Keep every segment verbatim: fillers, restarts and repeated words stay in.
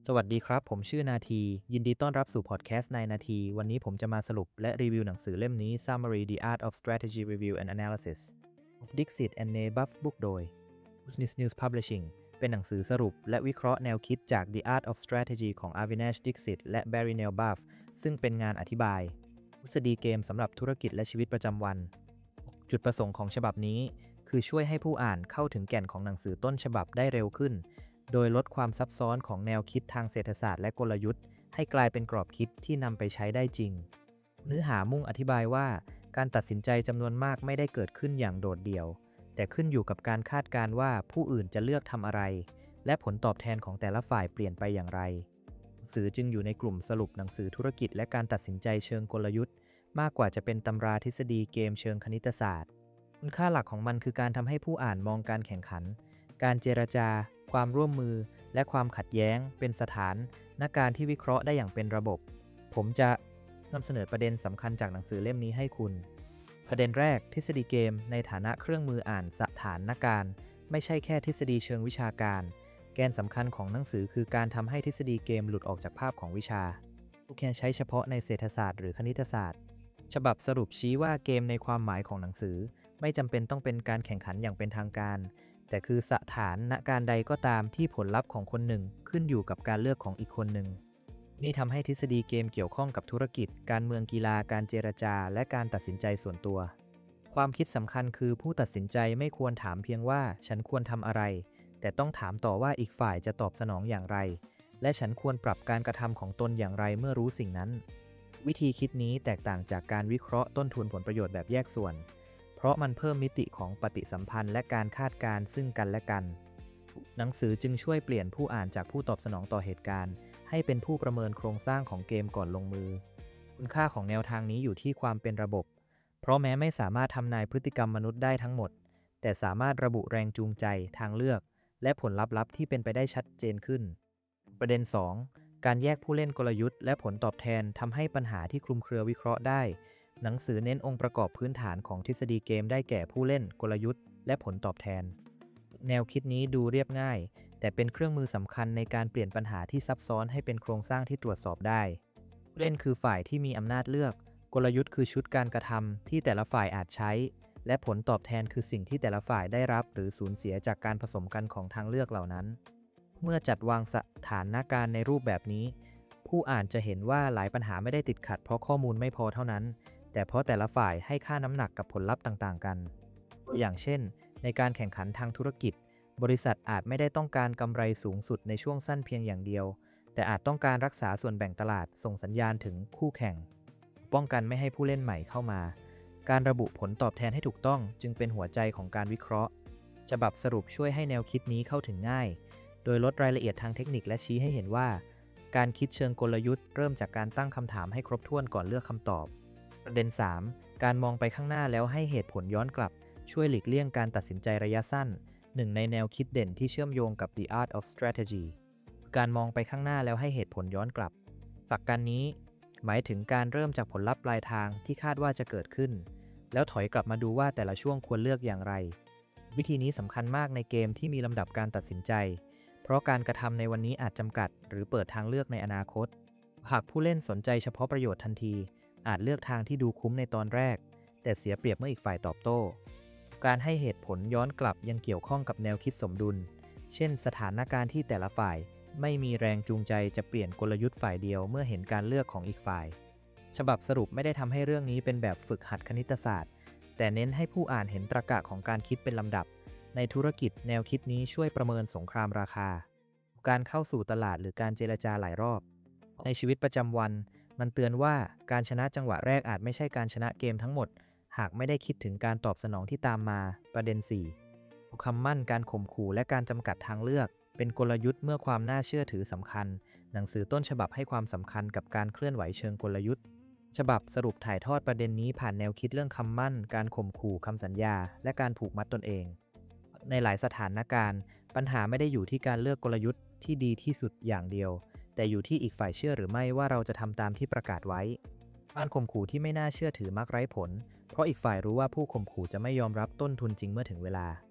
สวัสดีครับผมชื่อนาทียินดีต้อนรับสู่พอดแคสต์ในนาทีวันนี้ผมจะมาสรุปและรีวิวหนังสือเล่มนี้ Summary The Art of Strategy Review and Analysis of Dixit and Naboth Book โดย Business News Publishing เป็นหนังสือสรุปและวิเคราะห์แนวคิดจาก The Art of Strategy ของ Avinash Dixit และ Barry Naboth ซึ่งเป็นงานอธิบายทฤษฎีเกมสำหรับธุรกิจและชีวิตประจำวันจุดประสงค์ของฉบับนี้คือช่วยให้ผู้อ่านเข้าถึงแก่นของหนังสือต้นฉบับได้เร็วขึ้นโดยลดความซับซ้อนของแนวคิดทางเศรษฐศาสตร์และกลยุทธ์ให้กลายเป็นกรอบคิดที่นำไปใช้ได้จริงเนื้อหามุ่งอธิบายว่าการตัดสินใจจำนวนมากไม่ได้เกิดขึ้นอย่างโดดเดี่ยวแต่ขึ้นอยู่กับการคาดการณ์ว่าผู้อื่นจะเลือกทำอะไรและผลตอบแทนของแต่ละฝ่ายเปลี่ยนไปอย่างไรหนังสือจึงอยู่ในกลุ่มสรุปหนังสือธุรกิจและการตัดสินใจเชิงกลยุทธ์มากกว่าจะเป็นตำราทฤษฎีเกมเชิงคณิตศาสตร์คุณค่าหลักของมันคือการทำให้ผู้อ่านมองการแข่งขันการเจรจาความร่วมมือและความขัดแย้งเป็นสถานนการที่วิเคราะห์ได้อย่างเป็นระบบผมจะนำเสนอประเด็นสำคัญจากหนังสือเล่มนี้ให้คุณประเด็นแรกทฤษฎีเกมในฐานะเครื่องมืออ่านสถานการณ์ไม่ใช่แค่ทฤษฎีเชิงวิชาการแกนสำคัญของหนังสือคือการทำให้ทฤษฎีเกมหลุดออกจากภาพของวิชาผู้แค่ใช้เฉพาะในเศรษฐศาสตร์หรือคณิตศาสตร์ฉบับสรุปชี้ว่าเกมในความหมายของหนังสือไม่จำเป็นต้องเป็นการแข่งขันอย่างเป็นทางการแต่คือสถานณการใดก็ตามที่ผลลัพธ์ของคนหนึ่งขึ้นอยู่กับการเลือกของอีกคนหนึ่งนี่ทำให้ทฤษฎีเกมเกี่ยวข้องกับธุรกิจการเมืองกีฬาการเจรจาและการตัดสินใจส่วนตัวความคิดสำคัญคือผู้ตัดสินใจไม่ควรถามเพียงว่าฉันควรทำอะไรแต่ต้องถามต่อว่าอีกฝ่ายจะตอบสนองอย่างไรและฉันควรปรับการกระทำของตนอย่างไรเมื่อรู้สิ่งนั้นวิธีคิดนี้แตกต่างจากการวิเคราะห์ต้นทุนผลประโยชน์แบบแยกส่วนเพราะมันเพิ่มมิติของปฏิสัมพันธ์และการคาดการณ์ซึ่งกันและกันหนังสือจึงช่วยเปลี่ยนผู้อ่านจากผู้ตอบสนองต่อเหตุการณ์ให้เป็นผู้ประเมินโครงสร้างของเกมก่อนลงมือคุณค่าของแนวทางนี้อยู่ที่ความเป็นระบบเพราะแม้ไม่สามารถทำนายพฤติกรรมมนุษย์ได้ทั้งหมดแต่สามารถระบุแรงจูงใจทางเลือกและผลลัพธ์ที่เป็นไปได้ชัดเจนขึ้นประเด็น สอง การแยกผู้เล่นกลยุทธ์และผลตอบแทนทำให้ปัญหาที่คลุมเครือวิเคราะห์ได้หนังสือเน้นองค์ประกอบพื้นฐานของทฤษฎีเกมได้แก่ผู้เล่นกลยุทธ์และผลตอบแทนแนวคิดนี้ดูเรียบง่ายแต่เป็นเครื่องมือสำคัญในการเปลี่ยนปัญหาที่ซับซ้อนให้เป็นโครงสร้างที่ตรวจสอบได้ผู้เล่นคือฝ่ายที่มีอำนาจเลือกกลยุทธ์คือชุดการกระทำที่แต่ละฝ่ายอาจใช้และผลตอบแทนคือสิ่งที่แต่ละฝ่ายได้รับหรือสูญเสียจากการผสมกันของทางเลือกเหล่านั้นเมื่อจัดวางสถานการณ์ในรูปแบบนี้ผู้อ่านจะเห็นว่าหลายปัญหาไม่ได้ติดขัดเพราะข้อมูลไม่พอเท่านั้นแต่เพราะแต่ละฝ่ายให้ค่าน้ำหนักกับผลลัพธ์ต่างๆกันอย่างเช่นในการแข่งขันทางธุรกิจบริษัทอาจไม่ได้ต้องการกำไรสูงสุดในช่วงสั้นเพียงอย่างเดียวแต่อาจต้องการรักษาส่วนแบ่งตลาดส่งสัญญาณถึงคู่แข่งป้องกันไม่ให้ผู้เล่นใหม่เข้ามาการระบุผลตอบแทนให้ถูกต้องจึงเป็นหัวใจของการวิเคราะห์ฉบับสรุปช่วยให้แนวคิดนี้เข้าถึงง่ายโดยลดรายละเอียดทางเทคนิคและชี้ให้เห็นว่าการคิดเชิงกลยุทธ์เริ่มจากการตั้งคำถามให้ครบถ้วนก่อนเลือกคำตอบประเด็น สาม การมองไปข้างหน้าแล้วให้เหตุผลย้อนกลับช่วยหลีกเลี่ยงการตัดสินใจระยะสั้นหนึ่งในแนวคิดเด่นที่เชื่อมโยงกับ The Art of Strategy การมองไปข้างหน้าแล้วให้เหตุผลย้อนกลับหลักการนี้หมายถึงการเริ่มจากผลลัพธ์ปลายทางที่คาดว่าจะเกิดขึ้นแล้วถอยกลับมาดูว่าแต่ละช่วงควรเลือกอย่างไรวิธีนี้สำคัญมากในเกมที่มีลำดับการตัดสินใจเพราะการกระทำในวันนี้อาจจำกัดหรือเปิดทางเลือกในอนาคตหากผู้เล่นสนใจเฉพาะประโยชน์ทันทีอาจเลือกทางที่ดูคุ้มในตอนแรกแต่เสียเปรียบเมื่ออีกฝ่ายตอบโต้การให้เหตุผลย้อนกลับยังเกี่ยวข้องกับแนวคิดสมดุลเช่นสถานการณ์ที่แต่ละฝ่ายไม่มีแรงจูงใจจะเปลี่ยนกลยุทธ์ฝ่ายเดียวเมื่อเห็นการเลือกของอีกฝ่ายฉบับสรุปไม่ได้ทำให้เรื่องนี้เป็นแบบฝึกหัดคณิตศาสตร์แต่เน้นให้ผู้อ่านเห็นตรรกะของการคิดเป็นลำดับในธุรกิจแนวคิดนี้ช่วยประเมินสงครามราคาการเข้าสู่ตลาดหรือการเจรจาหลายรอบในชีวิตประจำวันมันเตือนว่าการชนะจังหวะแรกอาจไม่ใช่การชนะเกมทั้งหมดหากไม่ได้คิดถึงการตอบสนองที่ตามมาประเด็น สี่ คำมั่นการข่มขู่และการจำกัดทางเลือกเป็นกลยุทธ์เมื่อความน่าเชื่อถือสำคัญหนังสือต้นฉบับให้ความสำคัญกับการเคลื่อนไหวเชิงกลยุทธ์ฉบับสรุปถ่ายทอดประเด็นนี้ผ่านแนวคิดเรื่องคำมั่นการข่มขู่คำสัญญาและการผูกมัดตนเองในหลายสถานการณ์ปัญหาไม่ได้อยู่ที่การเลือกกลยุทธ์ที่ดีที่สุดอย่างเดียวแต่อยู่ที่อีกฝ่ายเชื่อหรือไม่ว่าเราจะทำตามที่ประกาศไว้การข่มขู่ที่ไม่น่าเชื่อถือมักไร้ผลเพราะอีกฝ่ายรู้ว่าผู้ข่มขู่จะไม่ยอมรับต้นทุนจริงเมื่อถึงเวลา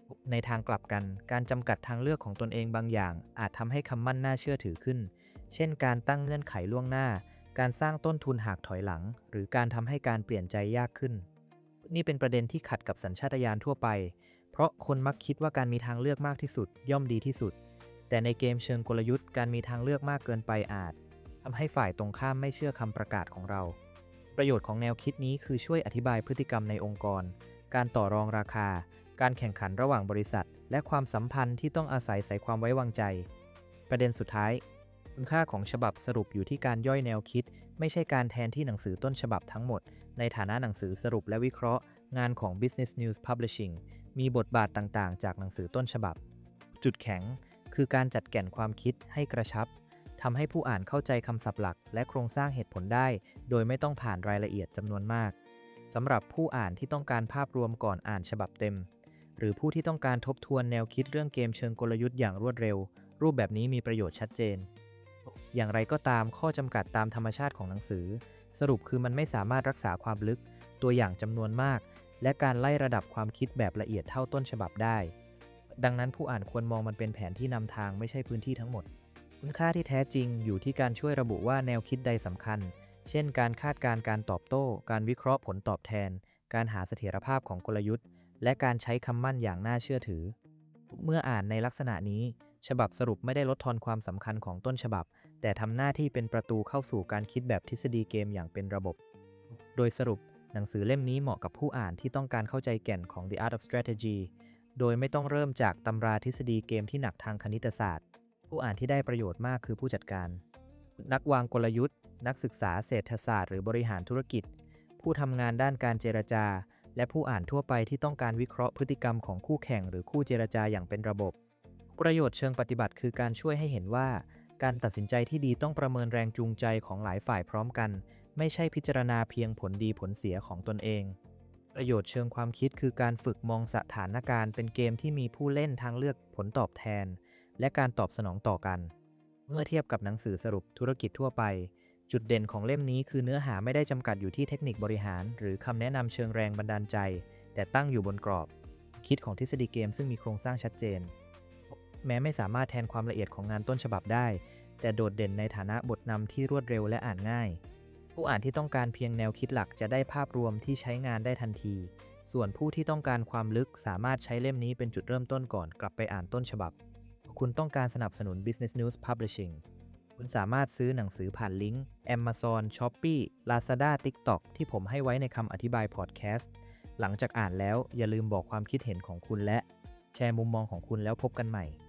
ในทางกลับกันการจำกัดทางเลือกของตนเองบางอย่างอาจทำให้คำมั่นน่าเชื่อถือขึ้นเช่นการตั้งเงื่อนไขล่วงหน้าการสร้างต้นทุนหากถอยหลังหรือการทำให้การเปลี่ยนใจยากขึ้นนี่เป็นประเด็นที่ขัดกับสัญชาตญาณทั่วไปเพราะคนมักคิดว่าการมีทางเลือกมากที่สุดย่อมดีที่สุดแต่ในเกมเชิงกลยุทธ์การมีทางเลือกมากเกินไปอาจทำให้ฝ่ายตรงข้ามไม่เชื่อคำประกาศของเราประโยชน์ของแนวคิดนี้คือช่วยอธิบายพฤติกรรมในองค์กรการต่อรองราคาการแข่งขันระหว่างบริษัทและความสัมพันธ์ที่ต้องอาศัยใส่ความไว้วางใจประเด็นสุดท้ายคุณค่าของฉบับสรุปอยู่ที่การย่อยแนวคิดไม่ใช่การแทนที่หนังสือต้นฉบับทั้งหมดในฐานะหนังสือสรุปและวิเคราะห์งานของ Business News Publishing มีบทบาทต่างๆจากหนังสือต้นฉบับจุดแข็งคือการจัดแก่นความคิดให้กระชับทำให้ผู้อ่านเข้าใจคำศัพท์หลักและโครงสร้างเหตุผลได้โดยไม่ต้องผ่านรายละเอียดจำนวนมากสำหรับผู้อ่านที่ต้องการภาพรวมก่อนอ่านฉบับเต็มหรือผู้ที่ต้องการทบทวนแนวคิดเรื่องเกมเชิงกลยุทธ์อย่างรวดเร็วรูปแบบนี้มีประโยชน์ชัดเจนอย่างไรก็ตามข้อจำกัดตามธรรมชาติของหนังสือสรุปคือมันไม่สามารถรักษาความลึกตัวอย่างจำนวนมากและการไล่ระดับความคิดแบบละเอียดเท่าต้นฉบับได้ดังนั้นผู้อ่านควรมองมันเป็นแผนที่นำทางไม่ใช่พื้นที่ทั้งหมดคุณค่าที่แท้จริงอยู่ที่การช่วยระบุว่าแนวคิดใดสำคัญเช่นการคาดการณ์การตอบโต้การวิเคราะห์ผลตอบแทนการหาเสถียรภาพของกลยุทธ์และการใช้คำมั่นอย่างน่าเชื่อถือเมื่ออ่านในลักษณะนี้ฉบับสรุปไม่ได้ลดทอนความสำคัญของต้นฉบับแต่ทำหน้าที่เป็นประตูเข้าสู่การคิดแบบทฤษฎีเกมอย่างเป็นระบบโดยสรุปหนังสือเล่มนี้เหมาะกับผู้อ่านที่ต้องการเข้าใจแก่นของ The Art of Strategy โดยไม่ต้องเริ่มจากตำราทฤษฎีเกมที่หนักทางคณิตศาสตร์ผู้อ่านที่ได้ประโยชน์มากคือผู้จัดการนักวางกลยุทธ์นักศึกษาเศรษฐศาสตร์หรือบริหารธุรกิจผู้ทำงานด้านการเจรจาและผู้อ่านทั่วไปที่ต้องการวิเคราะห์พฤติกรรมของคู่แข่งหรือคู่เจรจาอย่างเป็นระบบประโยชน์เชิงปฏิบัติคือการช่วยให้เห็นว่าการตัดสินใจที่ดีต้องประเมินแรงจูงใจของหลายฝ่ายพร้อมกันไม่ใช่พิจารณาเพียงผลดีผลเสียของตนเองประโยชน์เชิงความคิดคือการฝึกมองสถานการณ์เป็นเกมที่มีผู้เล่นทางเลือกผลตอบแทนและการตอบสนองต่อกันเมื่อเทียบกับหนังสือสรุปธุรกิจทั่วไปจุดเด่นของเล่มนี้คือเนื้อหาไม่ได้จำกัดอยู่ที่เทคนิคบริหารหรือคำแนะนำเชิงแรงบันดาลใจแต่ตั้งอยู่บนกรอบคิดของทฤษฎีเกมซึ่งมีโครงสร้างชัดเจนแม้ไม่สามารถแทนความละเอียดของงานต้นฉบับได้แต่โดดเด่นในฐานะบทนำที่รวดเร็วและอ่านง่ายผู้อ่านที่ต้องการเพียงแนวคิดหลักจะได้ภาพรวมที่ใช้งานได้ทันทีส่วนผู้ที่ต้องการความลึกสามารถใช้เล่มนี้เป็นจุดเริ่มต้นก่อนกลับไปอ่านต้นฉบับคุณต้องการสนับสนุน Business News Publishing คุณสามารถซื้อหนังสือผ่านลิงก์ Amazon, Shopee, Lazada, TikTok ที่ผมให้ไว้ในคำอธิบายพอดแคสต์หลังจากอ่านแล้วอย่าลืมบอกความคิดเห็นของคุณและแชร์มุมมองของคุณแล้วพบกันใหม่